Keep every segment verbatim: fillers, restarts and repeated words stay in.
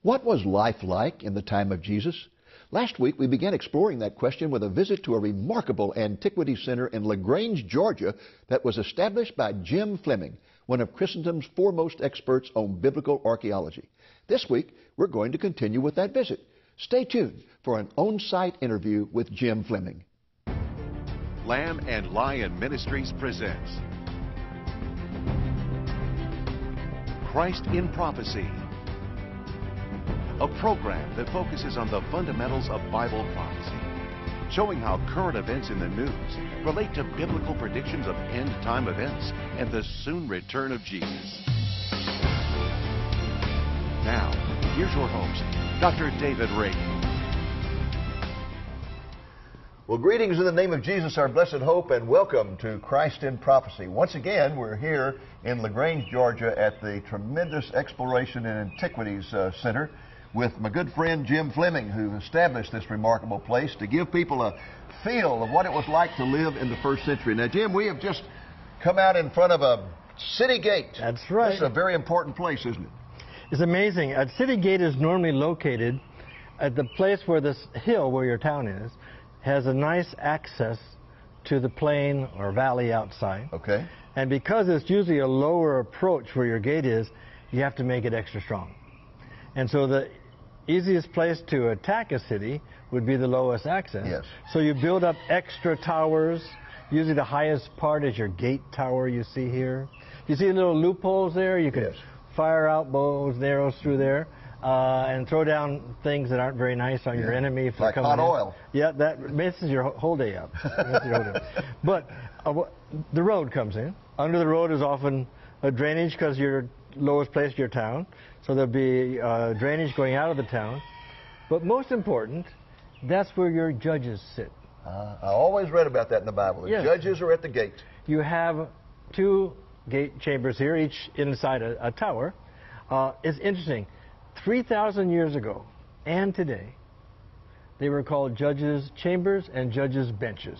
What was life like in the time of Jesus? Last week, we began exploring that question with a visit to a remarkable antiquity center in LaGrange, Georgia, that was established by Jim Fleming, one of Christendom's foremost experts on biblical archaeology. This week, we're going to continue with that visit. Stay tuned for an on-site interview with Jim Fleming. Lamb and Lion Ministries presents Christ in Prophecy, a program that focuses on the fundamentals of Bible prophecy, showing how current events in the news relate to biblical predictions of end-time events and the soon return of Jesus. Now, here's your host, Doctor David Reagan. Well, greetings in the name of Jesus, our blessed hope, and welcome to Christ in Prophecy. Once again, we're here in LaGrange, Georgia at the tremendous Exploration and Antiquities uh, Center with my good friend Jim Fleming, who established this remarkable place to give people a feel of what it was like to live in the first century. Now, Jim, we have just come out in front of a city gate. That's right. This is a very important place, isn't it? It's amazing. A city gate is normally located at the place where this hill, where your town is, has a nice access to the plain or valley outside. Okay. And because it's usually a lower approach where your gate is, you have to make it extra strong. And so the easiest place to attack a city would be the lowest access. Yes. So you build up extra towers. Usually the highest part is your gate tower you see here. You see little loopholes there? You can Yes. fire out bows and arrows through there. Uh, and throw down things that aren't very nice on Yeah. your enemy if they're Like coming hot in. oil. Yeah, that messes your whole day up. Messes your whole day up. But uh, the road comes in. Under the road is often a drainage because you're lowest place in your town. So there'll be uh, drainage going out of the town. But most important, that's where your judges sit. Uh, I always read about that in the Bible. The Yes. judges are at the gate. You have two gate chambers here, each inside a, a tower. Uh, it's interesting. three thousand years ago and today, they were called judges' chambers and judges' benches.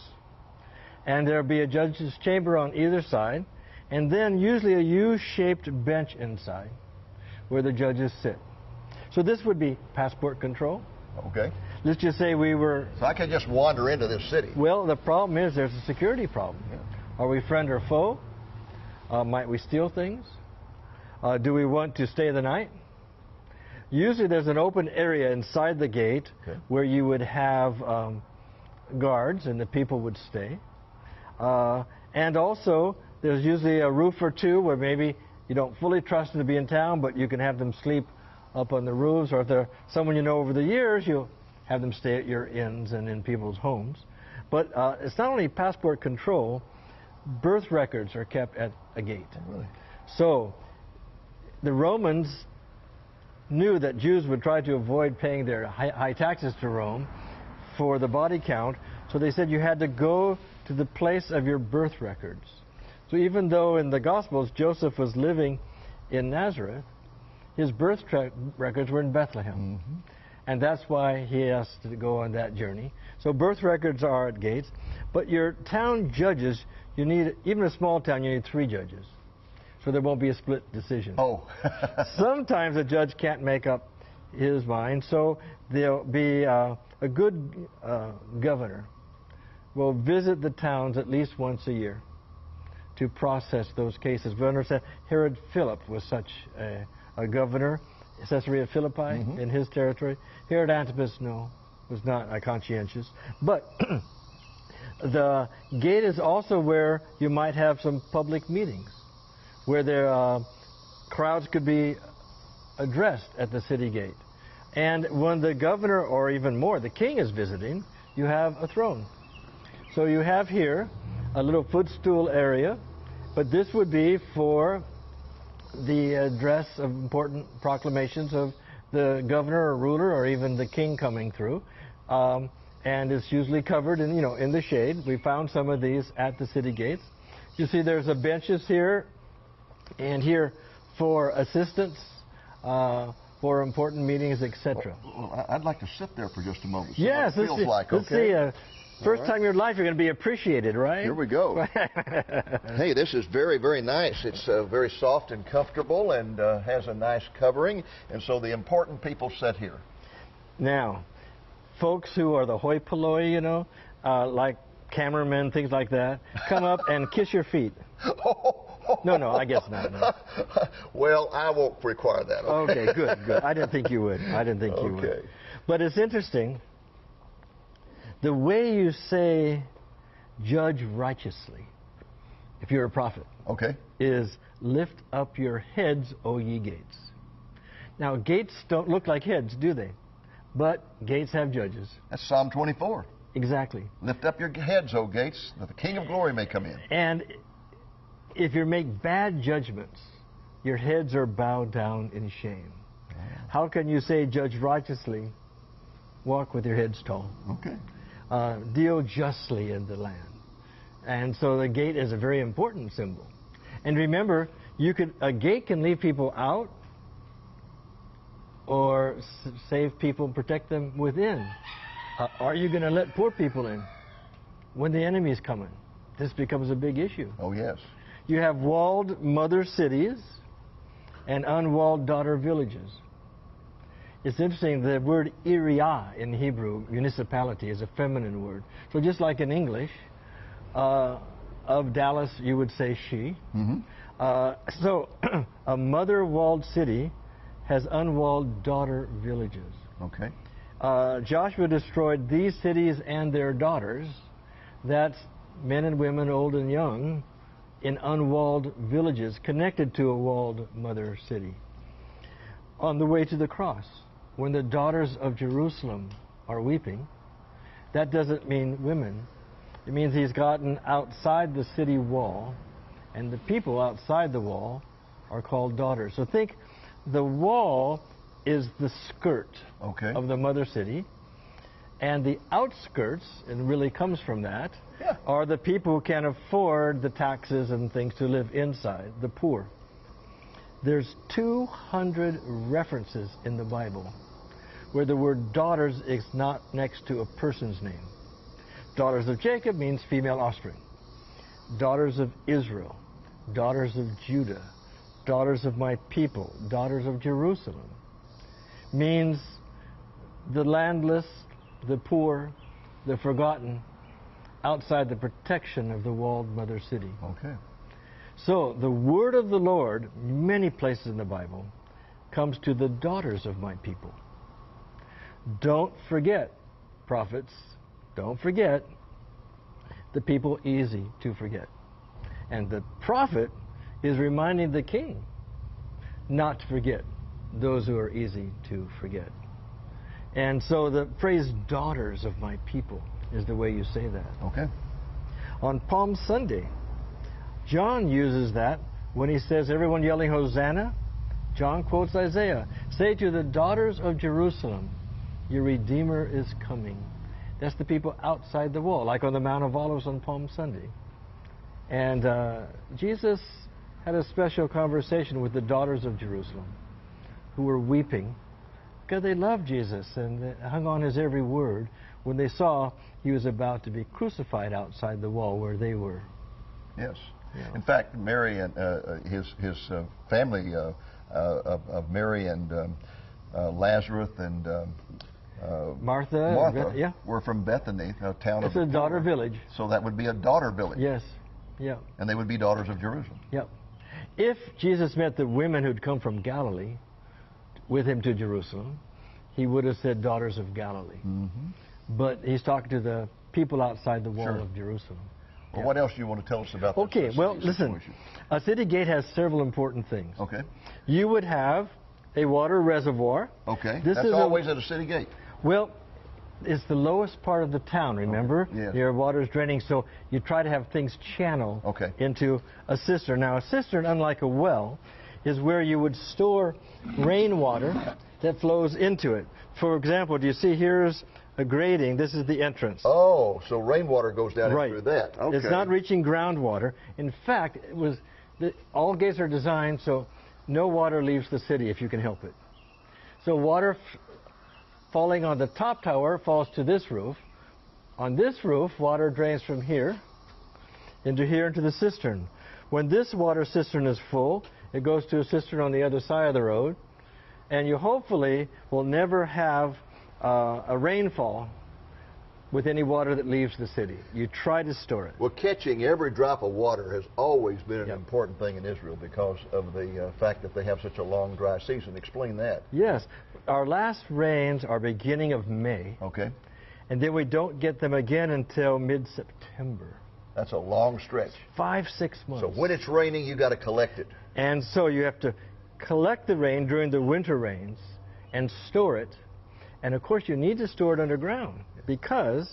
And there'll be a judge's chamber on either side, and then usually a U-shaped bench inside where the judges sit. So this would be passport control. Okay. Let's just say we were... So I can just wander into this city. Well, the problem is there's a security problem. Yeah. Are we friend or foe? Uh, might we steal things? Uh, do we want to stay the night? Usually there's an open area inside the gate Okay. where you would have um, guards and the people would stay. Uh, and also there's usually a roof or two where maybe you don't fully trust them to be in town, but you can have them sleep up on the roofs, or if they're someone you know over the years, you'll have them stay at your inns and in people's homes. But uh, it's not only passport control, birth records are kept at a gate. Really? So the Romans knew that Jews would try to avoid paying their high, high taxes to Rome for the body count, so they said you had to go to the place of your birth records. So even though in the Gospels Joseph was living in Nazareth, his birth records were in Bethlehem. Mm-hmm. And that's why he has to go on that journey. So birth records are at gates, but your town judges, you need, even a small town, you need three judges. So there won't be a split decision. Oh. Sometimes a judge can't make up his mind, so there'll be uh, a good uh, governor will visit the towns at least once a year to process those cases. We understand Herod Philip was such a, a governor, Caesarea Philippi, mm-hmm. in his territory. Herod Antipas, no, was not a conscientious. But the gate is also where you might have some public meetings, where there uh, crowds could be addressed at the city gate. And when the governor, or even more, the king is visiting, you have a throne. So you have here a little footstool area, but this would be for the address of important proclamations of the governor or ruler or even the king coming through. Um, and it's usually covered in, you know, in the shade. We found some of these at the city gates. You see there's a benches here and here for assistants, uh, for important meetings, et cetera. Well, well, I'd like to sit there for just a moment. See yes, what it feels let's see, like. let's Okay. see. Uh, First right. time in your life you're going to be appreciated, right? Here we go. Hey, this is very, very nice. It's uh, very soft and comfortable and uh, has a nice covering. And so the important people sit here. Now, folks who are the hoi polloi, you know, uh, like cameramen, things like that, come up and kiss your feet. No, no, I guess not. No. Well, I won't require that. Okay, okay good, good. I didn't think you would. I didn't think you okay. would. But it's interesting. The way you say judge righteously, if you're a prophet, okay, is lift up your heads, O ye gates. Now, gates don't look like heads, do they? But gates have judges. That's Psalm twenty-four. Exactly. Lift up your heads, O gates, that the King of glory may come in. And if you make bad judgments, your heads are bowed down in shame. Oh. How can you say judge righteously? Walk with your heads tall. Okay. Uh, deal justly in the land. And so the gate is a very important symbol. And remember, you could a gate can leave people out or s- save people, protect them within. Uh, are you going to let poor people in when the enemy is coming? This becomes a big issue. Oh, yes. You have walled mother cities and unwalled daughter villages. It's interesting, the word iriah in Hebrew, municipality, is a feminine word. So just like in English, uh, of Dallas, you would say she. Mm-hmm. Uh, so a mother-walled city has unwalled daughter villages. Okay. Uh, Joshua destroyed these cities and their daughters, that's men and women, old and young, in unwalled villages connected to a walled mother city. On the way to the cross, when the daughters of Jerusalem are weeping, that doesn't mean women. It means he's gotten outside the city wall, and the people outside the wall are called daughters. So think the wall is the skirt Okay. of the mother city, and the outskirts, and really comes from that, Yeah. are the people who can afford the taxes and things to live inside, the poor. There's two hundred references in the Bible where the word daughters is not next to a person's name. Daughters of Jacob means female offspring. Daughters of Israel, daughters of Judah, daughters of my people, daughters of Jerusalem, means the landless, the poor, the forgotten, outside the protection of the walled mother city. Okay. So the word of the Lord, many places in the Bible, comes to the daughters of my people. Don't forget, prophets, don't forget the people easy to forget. And the prophet is reminding the king not to forget those who are easy to forget. And so the phrase daughters of my people is the way you say that. Okay. On Palm Sunday, John uses that when he says, everyone yelling Hosanna, John quotes Isaiah, say to the daughters of Jerusalem, your Redeemer is coming. That's the people outside the wall, like on the Mount of Olives on Palm Sunday. And uh, Jesus had a special conversation with the daughters of Jerusalem who were weeping because they loved Jesus and they hung on his every word when they saw he was about to be crucified outside the wall where they were. Yes. Yeah. In fact, Mary and uh, his his uh, family uh, uh, of, of Mary and um, uh, Lazarus and um, uh, Martha, Martha Beth- yeah. were from Bethany, a town It's of a daughter village. So that would be a daughter village. Yes. Yeah. And they would be daughters of Jerusalem. Yep. If Jesus met the women who'd come from Galilee with him to Jerusalem, he would have said daughters of Galilee. Mm-hmm. But he's talking to the people outside the wall Sure. of Jerusalem. Well, Yeah. what else do you want to tell us about this? Okay, uh, well, city listen. situation? A city gate has several important things. Okay. You would have a water reservoir. Okay. This That's is a- always at a city gate. Well, it's the lowest part of the town, remember? Yes. Your water's draining, so you try to have things channel Okay. into a cistern. Now, a cistern, unlike a well, is where you would store rainwater that flows into it. For example, do you see here's a grating? This is the entrance. Oh, so rainwater goes down in Right. through that. Okay. It's not reaching groundwater. In fact, it was the, all gates are designed so no water leaves the city if you can help it. So water f- falling on the top tower falls to this roof, On this roof, water drains from here into here into the cistern. When this water cistern is full, it goes to a cistern on the other side of the road, and you hopefully will never have uh, a rainfall with any water that leaves the city. You try to store it. Well, catching every drop of water has always been an Yep. important thing in Israel because of the uh, fact that they have such a long dry season. Explain that. Yes. Our last rains are beginning of May, Okay. and then we don't get them again until mid-September. That's a long stretch. Five, six months. So when it's raining, you got to collect it. And so you have to collect the rain during the winter rains and store it. And of course, you need to store it underground because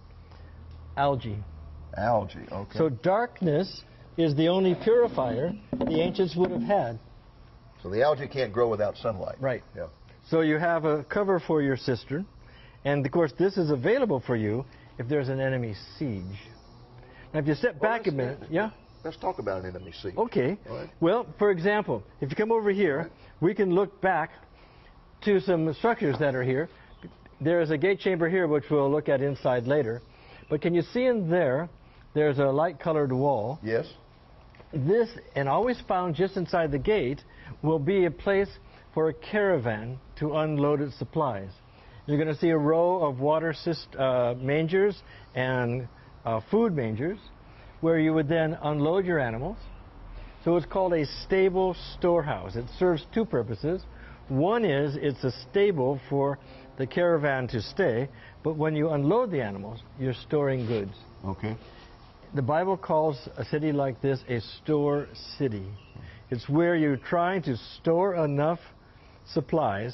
algae. Algae, okay. So darkness is the only purifier the ancients would have had. So the algae can't grow without sunlight. Right. Yeah. So you have a cover for your cistern. And of course, this is available for you if there's an enemy siege. Now, if you step Well, back a let's- minute, yeah? Let's talk about an enemy siege. Okay. All right. Well, for example, if you come over here, Right. we can look back to some structures that are here. There is a gate chamber here, which we'll look at inside later. But can you see in there, there's a light-colored wall. Yes. This, and always found just inside the gate, will be a place for a caravan to unload its supplies. You're going to see a row of water syst- uh, mangers and uh, food mangers, where you would then unload your animals. So it's called a stable storehouse. It serves two purposes. One is it's a stable for the caravan to stay, but when you unload the animals, you're storing goods. Okay. The Bible calls a city like this a store city. It's where you're trying to store enough supplies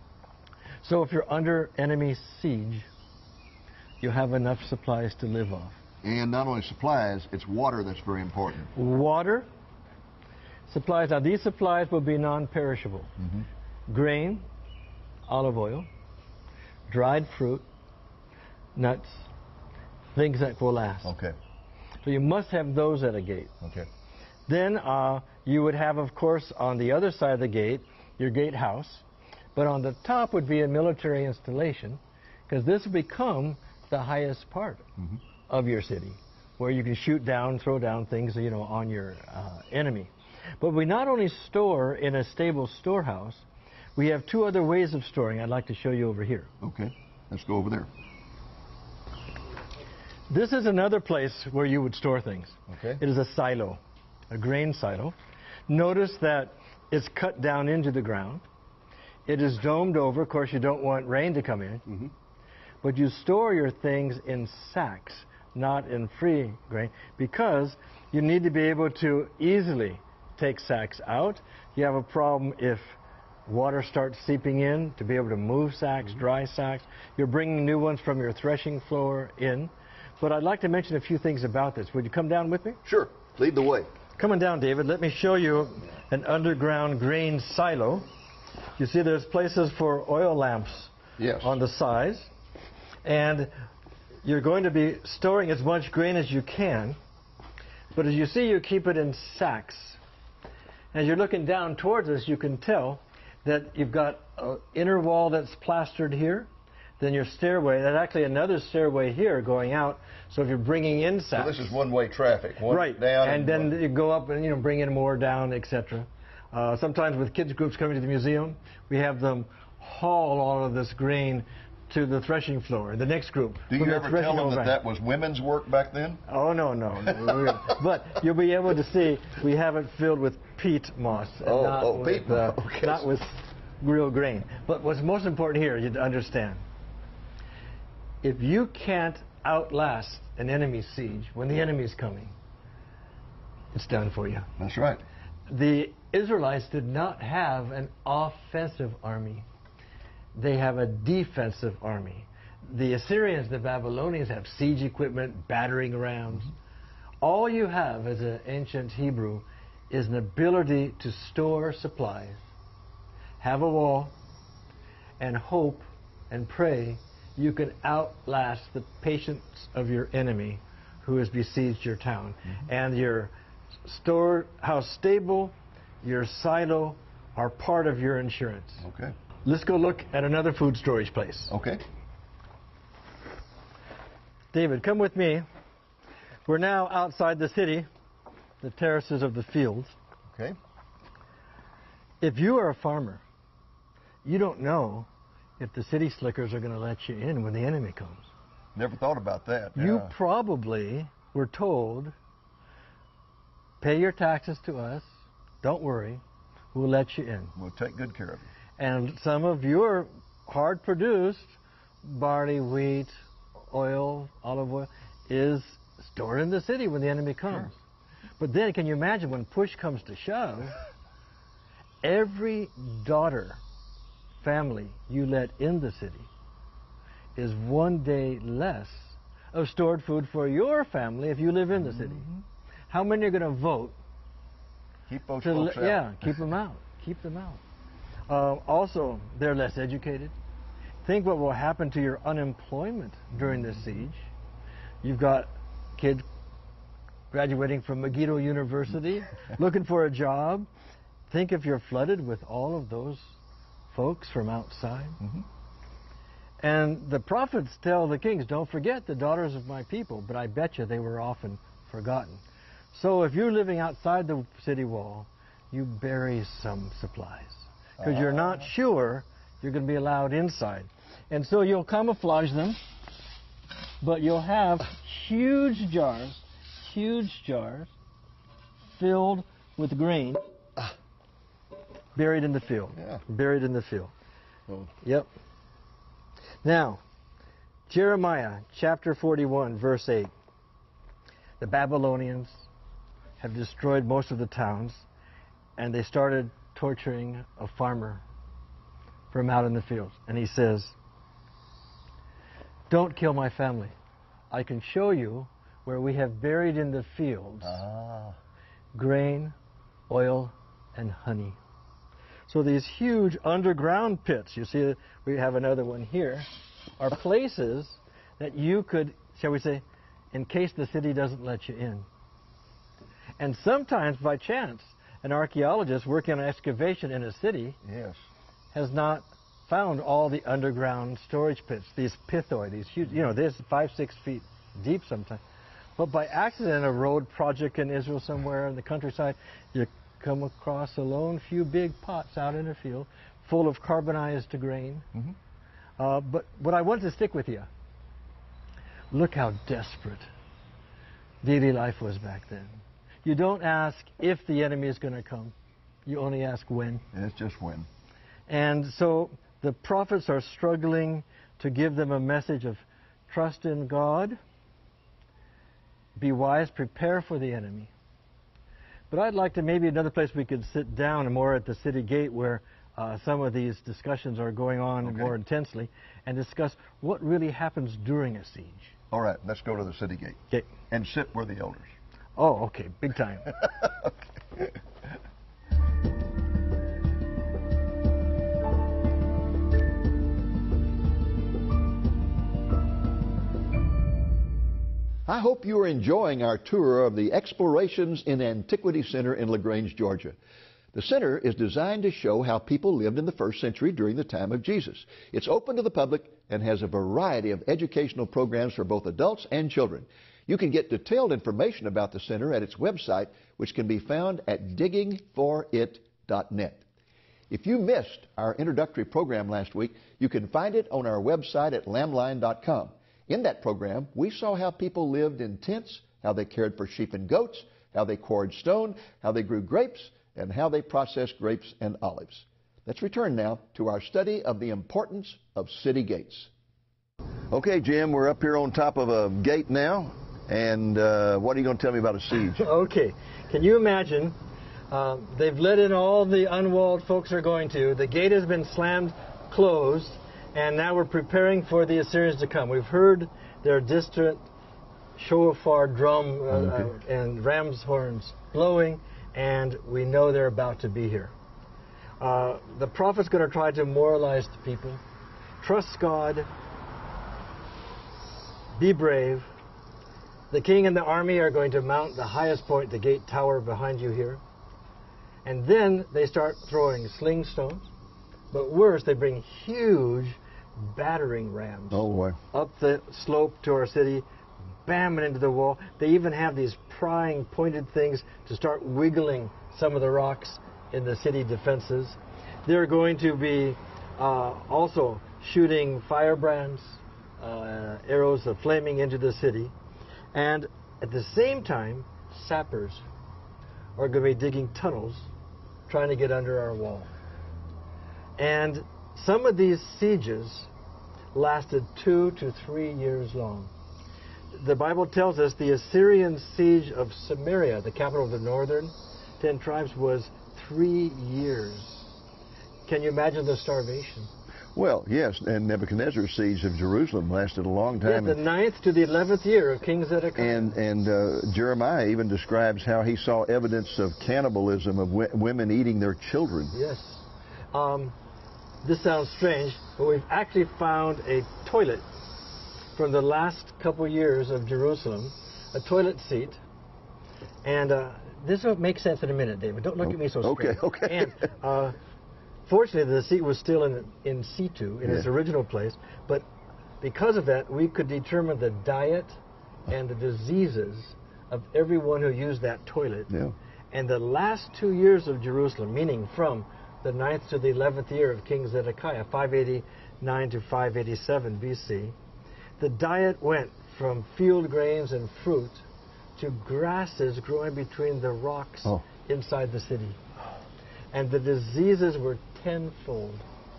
so if you're under enemy siege, you have enough supplies to live off. And not only supplies, it's water that's very important. Water, supplies. Now, these supplies will be non-perishable. Mm-hmm. Grain, olive oil, dried fruit, nuts, things that will last. Okay. So you must have those at a gate. Okay. Then uh, you would have, of course, on the other side of the gate, your gatehouse. But on the top would be a military installation, because this will become the highest part Mm-hmm. of your city, where you can shoot down, throw down things, you know, on your uh, enemy. But we not only store in a stable storehouse, we have two other ways of storing I'd like to show you over here. Okay. Let's go over there. This is another place where you would store things. Okay. It is a silo, a grain silo. Notice that it's cut down into the ground. It is domed over. Of course, you don't want rain to come in. Mm-hmm. But you store your things in sacks, not in free grain, because you need to be able to easily take sacks out. You have a problem if water starts seeping in, to be able to move sacks, dry sacks. You're bringing new ones from your threshing floor in. But I'd like to mention a few things about this. Would you come down with me? Sure. Lead the way. Coming down, David, let me show you an underground grain silo. You see there's places for oil lamps Yes. on the sides. And you're going to be storing as much grain as you can. But as you see, you keep it in sacks. As you're looking down towards us, you can tell that you've got an inner wall that's plastered here. Then your stairway, there's actually another stairway here going out. So if you're bringing in So sacks. this is one-way traffic. One Right, down and then one. you go up and, you know, bring in more down, et cetera. Uh, sometimes with kids groups coming to the museum, we have them haul all of this grain to the threshing floor. The next group. Do when you they're ever threshing tell them all that back. that was women's work back then? Oh, no, no. no. But you'll be able to see we have it filled with peat moss. And Oh, not oh, with, peat uh, moss, okay. Not with real grain. But what's most important here, you to understand, if you can't outlast an enemy siege, when the enemy's coming, it's done for you. That's right. The Israelites did not have an offensive army. They have a defensive army. The Assyrians, the Babylonians have siege equipment, battering rams. All you have as an ancient Hebrew is an ability to store supplies, have a wall, and hope and pray you can outlast the patience of your enemy who has besieged your town. Mm-hmm. And your storehouse stable, your silo are part of your insurance. Okay. Let's go look at another food storage place. Okay. David, come with me. We're now outside the city, the terraces of the fields. Okay. If you are a farmer, you don't know if the city slickers are going to let you in when the enemy comes. Never thought about that. You yeah. probably were told, pay your taxes to us, don't worry, we'll let you in. We'll take good care of you. And some of your hard produced barley, wheat, oil, olive oil is stored in the city when the enemy comes. Sure. But then can you imagine when push comes to shove, every daughter family you let in the city is one day less of stored food for your family if you live in the city. Mm-hmm. How many are going to vote? Keep those to folks li- out. Yeah, keep them out. Keep them out. Uh, also, they're less educated. Think what will happen to your unemployment during this siege. You've got kids graduating from Megiddo University looking for a job. Think if you're flooded with all of those folks from outside. Mm-hmm. And the prophets tell the kings, don't forget the daughters of my people, but I bet you they were often forgotten. So if you're living outside the city wall, you bury some supplies because uh. you're not sure you're going to be allowed inside. And so you'll camouflage them, but you'll have huge jars, huge jars filled with grain buried in the field. Yeah. Buried in the field. Oh. Yep. Now, Jeremiah chapter forty-one, verse eight. The Babylonians have destroyed most of the towns, and they started torturing a farmer from out in the fields. And he says, don't kill my family. I can show you where we have buried in the fields ah. grain, oil, and honey. So these huge underground pits, you see we have another one here, are places that you could, shall we say, in case the city doesn't let you in. And sometimes, by chance, an archaeologist working on excavation in a city yes. has not found all the underground storage pits, these pithoi, these huge, you know, this five, six feet deep sometimes. But by accident, a road project in Israel somewhere in the countryside, you come across a lone few big pots out in a field full of carbonized grain. Mm-hmm. Uh, but what I want to stick with you, look how desperate daily life was back then. You don't ask if the enemy is going to come. You only ask when. And it's just when. And so the prophets are struggling to give them a message of trust in God, be wise, prepare for the enemy. But I'd like to, maybe another place we could sit down and more at the city gate where uh, some of these discussions are going on okay. more intensely and discuss what really happens during a siege. All right, let's go to the city gate. Okay. And sit where the elders. Oh, okay, big time. Okay. I hope you are enjoying our tour of the Explorations in Antiquity Center in LaGrange, Georgia. The center is designed to show how people lived in the first century during the time of Jesus. It's open to the public and has a variety of educational programs for both adults and children. You can get detailed information about the center at its website, which can be found at digging for it dot net. If you missed our introductory program last week, you can find it on our website at lamblion dot com. In that program, we saw how people lived in tents, how they cared for sheep and goats, how they quarried stone, how they grew grapes, and how they processed grapes and olives. Let's return now to our study of the importance of city gates. Okay, Jim, we're up here on top of a gate now, and uh, what are you going to tell me about a siege? Okay, can you imagine, uh, they've let in all the unwalled folks are going to, the gate has been slammed closed, and now we're preparing for the Assyrians to come. We've heard their distant shofar drum uh, okay. uh, and ram's horns blowing, and we know they're about to be here. Uh, the prophet's going to try to moralize the people. Trust God. Be brave. The king and the army are going to mount the highest point, the gate tower behind you here. And then they start throwing sling stones. But worse, they bring huge battering rams oh, boy. up the slope to our city bam it into the wall. They even have these prying, pointed things to start wiggling some of the rocks in the city defenses. They're going to be uh, also shooting firebrands, uh, arrows of flaming into the city. And at the same time, sappers are going to be digging tunnels trying to get under our wall. And some of these sieges lasted two to three years long. The Bible tells us the Assyrian siege of Samaria, the capital of the northern ten tribes, was three years. Can you imagine the starvation? Well, yes, and Nebuchadnezzar's siege of Jerusalem lasted a long time. Yeah, the ninth to the eleventh year of King Zedekiah. And and uh, Jeremiah even describes how he saw evidence of cannibalism, of w women eating their children. Yes. Um, this sounds strange, but we've actually found a toilet from the last couple years of Jerusalem, a toilet seat. And uh, this will make sense in a minute, David. Don't look at me so straight. Okay, okay. And, uh, fortunately, the seat was still in in situ, in Yeah. its original place, but because of that, we could determine the diet and the diseases of everyone who used that toilet. Yeah. And the last two years of Jerusalem, meaning from the ninth to the eleventh year of King Zedekiah, five eighty-nine to five eighty-seven B C, the diet went from field grains and fruit to grasses growing between the rocks Oh. inside the city. And the diseases were tenfold.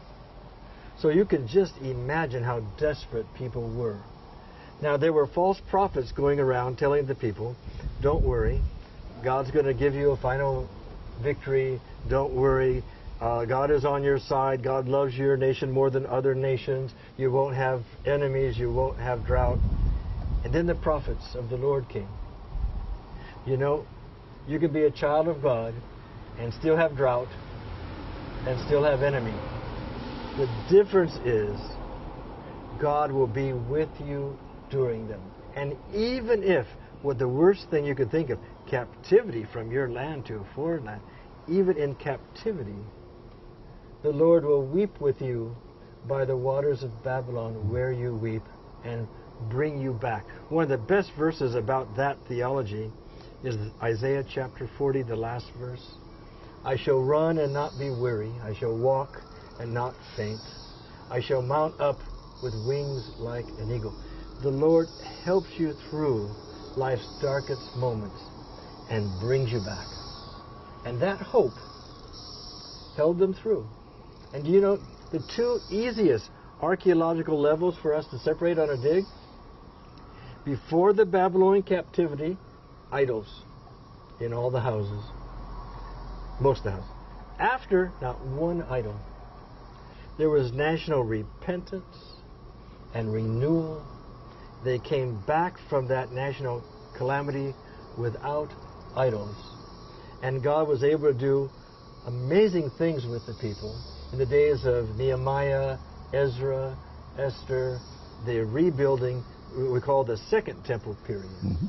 So you can just imagine how desperate people were. Now, there were false prophets going around telling the people, don't worry, God's going to give you a final victory. Don't worry, uh, God is on your side. God loves your nation more than other nations. You won't have enemies. You won't have drought. And then the prophets of the Lord came. You know, you can be a child of God and still have drought and still have enemy. The difference is God will be with you during them. And even if, what the worst thing you could think of, captivity from your land to a foreign land, even in captivity, the Lord will weep with you by the waters of Babylon where you weep and bring you back. One of the best verses about that theology is Isaiah chapter forty, the last verse. I shall run and not be weary. I shall walk and not faint. I shall mount up with wings like an eagle. The Lord helps you through life's darkest moments and brings you back. And that hope held them through. And you know, the two easiest archaeological levels for us to separate on a dig, before the Babylonian captivity, idols in all the houses. Most of the houses. After, not one idol. There was national repentance and renewal. They came back from that national calamity without idols. And God was able to do amazing things with the people. In the days of Nehemiah, Ezra, Esther, the rebuilding, we call the Second Temple period. Mm-hmm.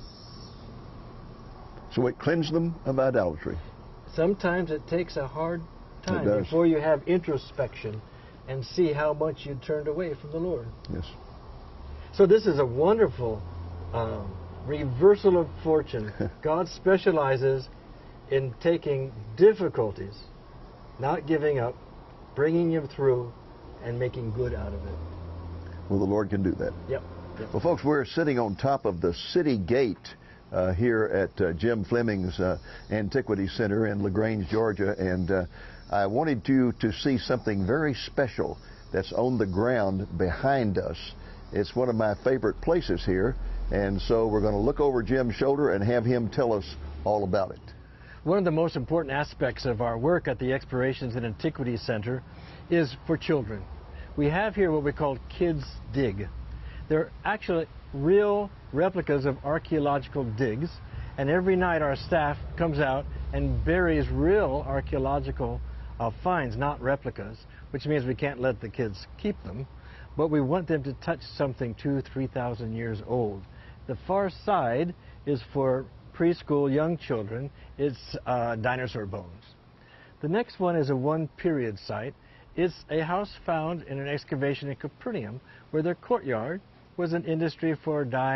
So it cleansed them of idolatry. Sometimes it takes a hard time does. before you have introspection and see how much you turned away from the Lord. Yes. So this is a wonderful um, reversal of fortune. God specializes in taking difficulties, not giving up, bringing you through, and making good out of it. Well, the Lord can do that. Yep. yep. Well, folks, we're sitting on top of the city gate uh, here at uh, Jim Fleming's uh, Antiquity Center in LaGrange, Georgia, and uh, I wanted you to see something very special that's on the ground behind us. It's one of my favorite places here, and so we're going to look over Jim's shoulder and have him tell us all about it. One of the most important aspects of our work at the Explorations and Antiquities Center is for children. We have here what we call Kids Dig. They're actually real replicas of archaeological digs, and every night our staff comes out and buries real archaeological uh, finds, not replicas, which means we can't let the kids keep them, but we want them to touch something two, three thousand years old. The far side is for preschool young children. It's uh, dinosaur bones. The next one is a one-period site. It's a house found in an excavation in Capernaum where their courtyard was an industry for dyeing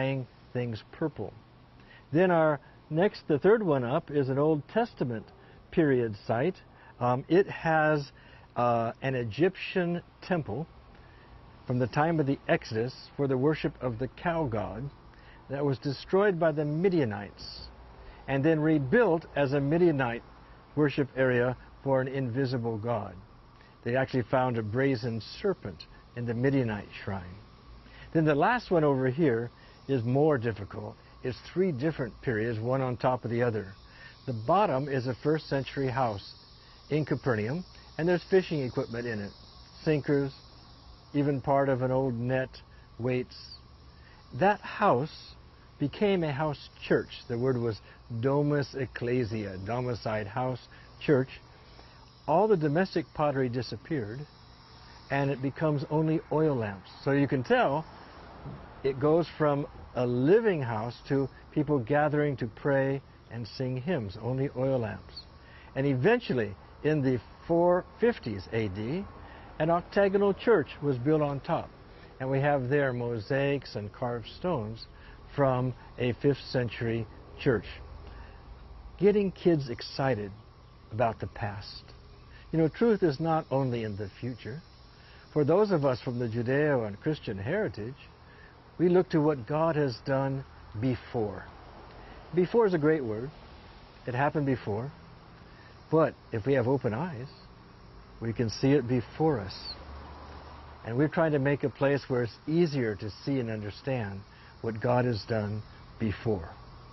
things purple. Then our next, the third one up, is an Old Testament period site. Um, it has uh, an Egyptian temple from the time of the Exodus for the worship of the cow god that was destroyed by the Midianites and then rebuilt as a Midianite worship area for an invisible god. They actually found a brazen serpent in the Midianite shrine. Then the last one over here is more difficult. It's three different periods, one on top of the other. The bottom is a first century house in Capernaum, and there's fishing equipment in it. Sinkers, even part of an old net, weights. That house became a house church. The word was domus ecclesia, domiciled house, church. All the domestic pottery disappeared, and it becomes only oil lamps. So you can tell it goes from a living house to people gathering to pray and sing hymns, only oil lamps. And eventually, in the four fifties A D, an octagonal church was built on top. And we have there mosaics and carved stones from a fifth century church. Getting kids excited about the past. You know, truth is not only in the future. For those of us from the Judeo and Christian heritage, we look to what God has done before. Before is a great word. It happened before. But if we have open eyes, we can see it before us. And we're trying to make a place where it's easier to see and understand what God has done before.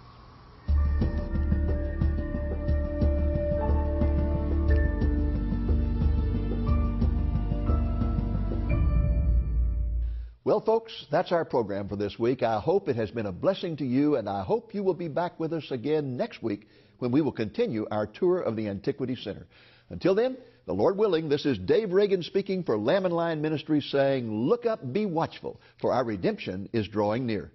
Well, folks, that's our program for this week. I hope it has been a blessing to you, and I hope you will be back with us again next week when we will continue our tour of the Antiquity Center. Until then, the Lord willing, this is Dave Reagan speaking for Lamb and Lion Ministries saying, look up, be watchful, for our redemption is drawing near.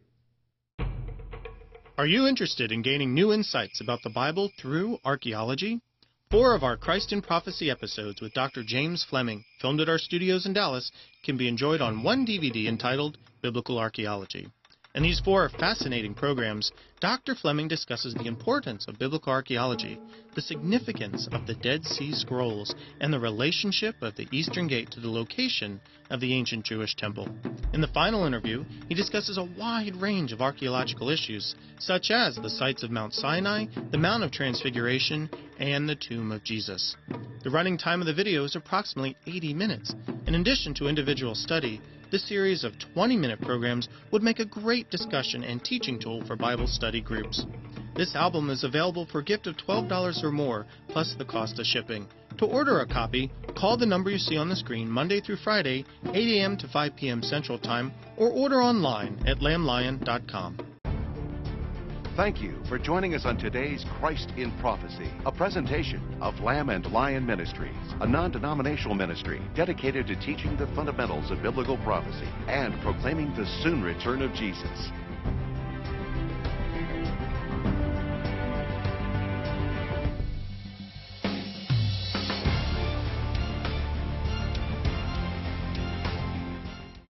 Are you interested in gaining new insights about the Bible through archaeology? Four of our Christ in Prophecy episodes with Doctor James Fleming, filmed at our studios in Dallas, can be enjoyed on one D V D entitled Biblical Archaeology. In these four fascinating programs, Doctor Fleming discusses the importance of biblical archaeology, the significance of the Dead Sea Scrolls, and the relationship of the Eastern Gate to the location of the ancient Jewish temple. In the final interview, he discusses a wide range of archaeological issues, such as the sites of Mount Sinai, the Mount of Transfiguration, and the tomb of Jesus. The running time of the video is approximately eighty minutes. In addition to individual study, this series of twenty minute programs would make a great discussion and teaching tool for Bible study groups. This album is available for a gift of twelve dollars or more, plus the cost of shipping. To order a copy, call the number you see on the screen Monday through Friday, eight A M to five P M Central Time, or order online at lamb lion dot com. Thank you for joining us on today's Christ in Prophecy, a presentation of Lamb and Lion Ministries, a non-denominational ministry dedicated to teaching the fundamentals of biblical prophecy and proclaiming the soon return of Jesus.